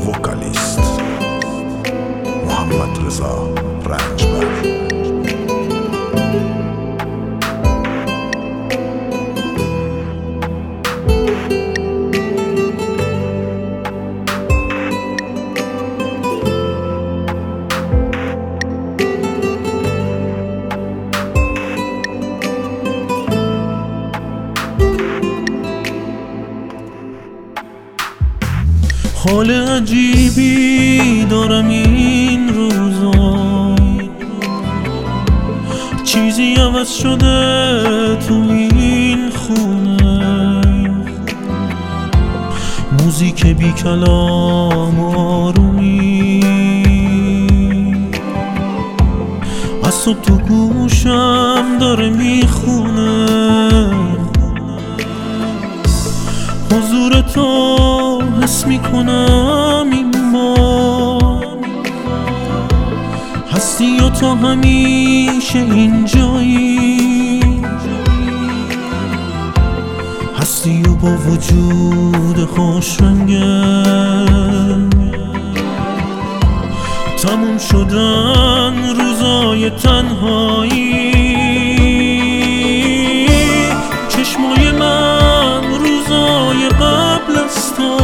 وکالیست محمد رضا رنجبر. حال عجیبی دارم این روزا، چیزی عوض شده تو این خونه، موزیک بی کلام و آرومی از صبح تو گوشم داره میخونه، حضور تو حس میکنم این بار، هستی و تو همیشه اینجایی، هستی و با وجود خوش رنگه تموم شدن روزای تنهایی، چشمای من روزای قبل از تو،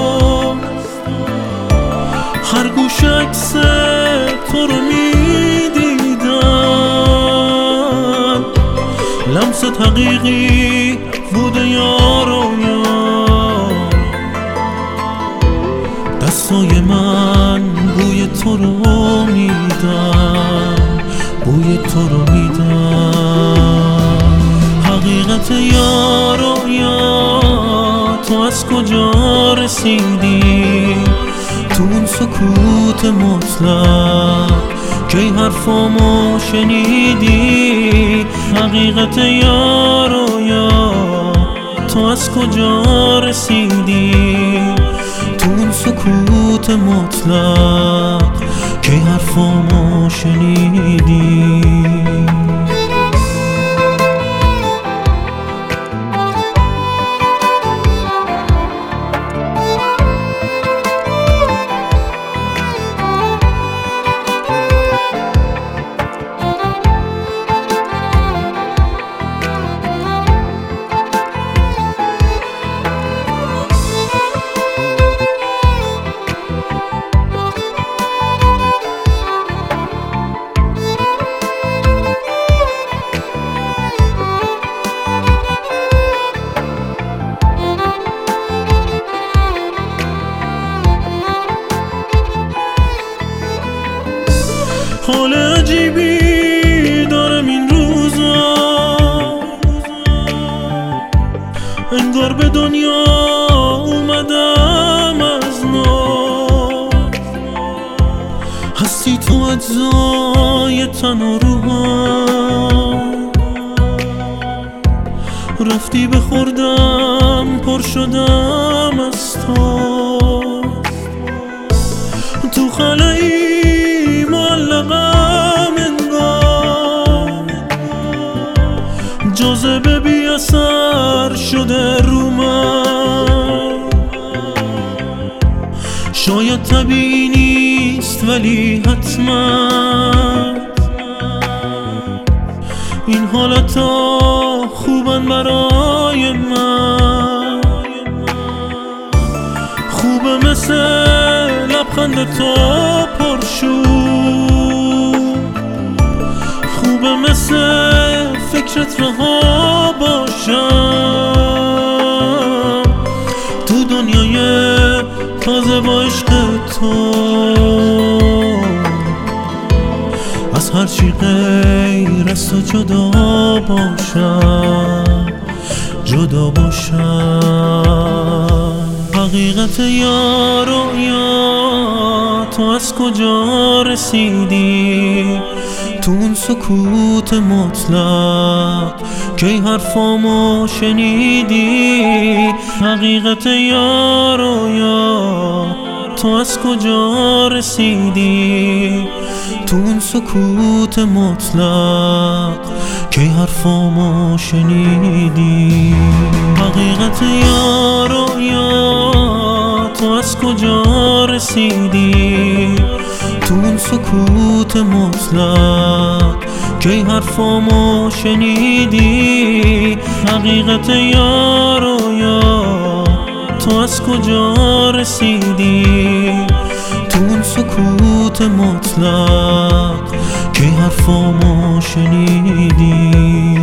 هر گوش عکس تو رو میدیدن، لمس حقیقی بوده یارو یار، دستای من بوی تو رو میدن، بوی تو رو میدن، حقیقت یارو یار، تو از کجا رسیدی تو اون سکوت مطلق که حرفامو شنیدی، حقیقت یارو یار، تو از کجا رسیدی تو اون سکوت مطلق که حرفامو شنیدی. حال عجیبی دارم این روزا، انگار به دنیا اومدم از نو، هستی تو اجزای تن و روحم، رفتی بخوردم پر شدم از تو خلایی معلقم انگار، جاذبه بی اثر شده رو من، شاید طبیعی نیست ولی حتما این حالتا خوبن برای من، خوبه مثل لبخند تو پرشور، خوبه مثل فکرت رها باشم تو دنیای تازه با عشق تو، از هرچی غیر از تو جدا باشم، جدا باشم، حقیقت یارو یار، تو از کجا رسیدی تو اون سکوت مطلق که حرفامو شنیدی، حقیقت یارو یار، تو از کجا رسیدی تو اون سکوت مطلق که حرفامو شنیدی، حقیقت یارو یار، تو از کجا رسیدی رسیدی تو اون سکوت مطلق کی حرفامو شنیدی؟ حقیقت یار و یار تو از کجا رسیدی تو اون سکوت مطلق کی حرفامو شنیدی؟